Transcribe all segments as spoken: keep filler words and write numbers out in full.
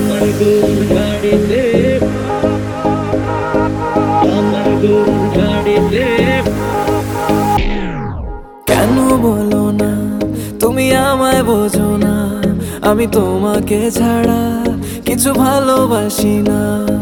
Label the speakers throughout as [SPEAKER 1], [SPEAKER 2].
[SPEAKER 1] আমার গরুর গাড়িতে আমার গরুর গাড়িতে
[SPEAKER 2] কেন বলো না তুমি আমায় বোঝো না, আমি তোমাকে ছাড়া কিছু ভালোবাসি না।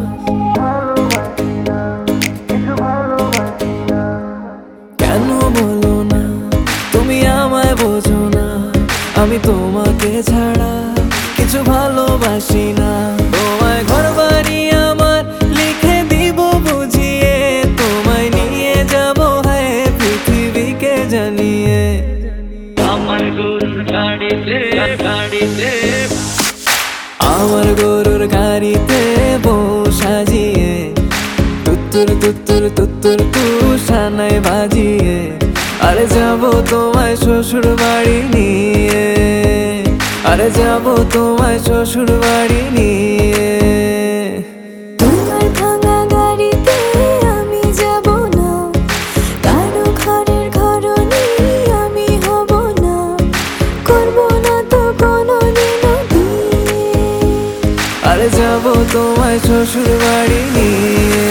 [SPEAKER 2] কেন বলো না তুমি আমায় বোঝো না, আমি তোমাকে ছাড়া কিছু ভালোবাসি না। তোমায় ঘর বাড়ি আমার লিখে দিব বুঝিয়ে, তোমায় নিয়ে যাব হ্যাঁ পৃথিবীকে জানিয়ে।
[SPEAKER 1] আমার গরুর গাড়িতে গাড়িতে
[SPEAKER 2] আমার গরুর গাড়িতে বউ সাজিয়ে, তুত্তুর তুত্তুর তুত্তুর তু সানাই বাজিয়ে, আরে যাব তোমায় শ্বশুর বাড়ি নিয়ে, আরে যাব তোমায় শ্বশুর বাড়ি নিয়ে।
[SPEAKER 3] তোমার ভাঙা গাড়িতে আমি যাব না, কারো ঘরের ঘরনি আমি হব না, করব না তো কোনোদিনও বিয়ে।
[SPEAKER 2] আরে যাব তোমায় শ্বশুর বাড়ি নিয়ে।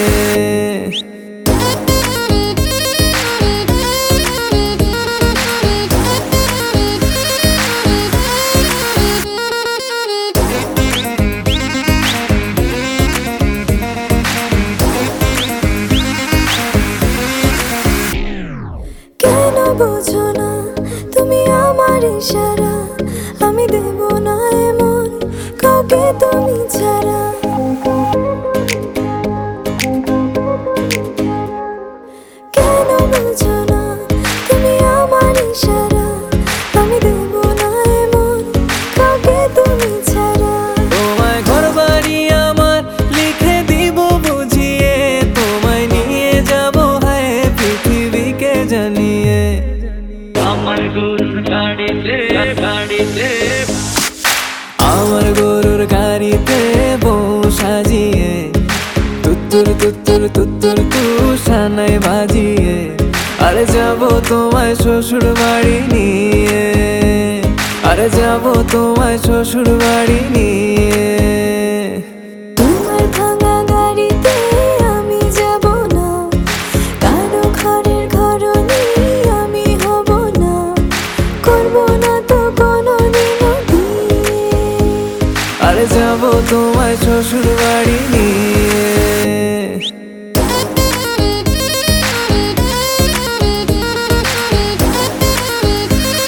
[SPEAKER 3] কেন বোঝো না তুমি আমার ইশারা, আমি দেব না এমন কাউকে তুমি ছাড়া। কেন বোঝো না তুমি আমার ইশারা, আমি দেব না এমন কাউকে তুমি ছাড়া।
[SPEAKER 2] তোমায় ঘর বাড়ি আমার লিখে দিব বুঝিয়ে, তোমায় নিয়ে যাব হ্যাঁ পৃথিবীকে জানিয়ে।
[SPEAKER 1] আমার গরুর গাড়িতে গাড়িতে
[SPEAKER 2] আমার গরুর গাড়িতে বউ সাজিয়ে, তুত্তুর তুত্তুর তুত্তুর তু সানাই বাজিয়ে, আরে যাব তোমায় শ্বশুর বাড়ি নিয়ে, আরে যাব তোমায় শ্বশুর বাড়ি নিয়ে।
[SPEAKER 3] তোমার ভাঙা গাড়িতে আমি যাব না, কারো ঘরের ঘরনি আমি হব না, করব না তো কোনোদিনও বিয়ে।
[SPEAKER 2] আরে যাব তোমায় শ্বশুর বাড়ি নিয়ে।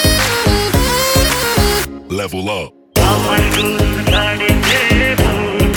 [SPEAKER 4] Level up.
[SPEAKER 1] আমার গরুর গাড়িতে